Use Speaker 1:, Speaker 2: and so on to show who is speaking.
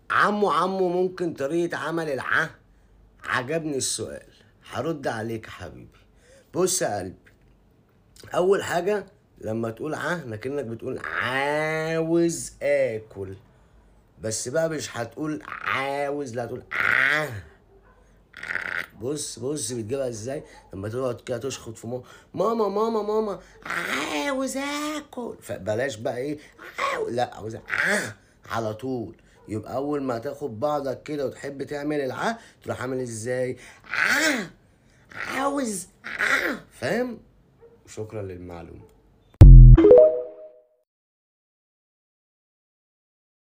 Speaker 1: عمو ممكن طريقة عمل عجبني السؤال. هرد عليك يا حبيبي. بص يا قلبي، اول حاجة لما تقول لكنك بتقول عاوز اكل، بس بقى مش هتقول عاوز، لا هتقول بص بتجيبها ازاي؟ لما تقعد كده تشخط في ماما عاوز اكل، فبلاش بقى ايه لا عاوز على طول. يبقى اول ما تاخد بعضك كده وتحب تعمل تروح عامل ازاي؟ عاوز فاهم؟ شكرا للمعلومة.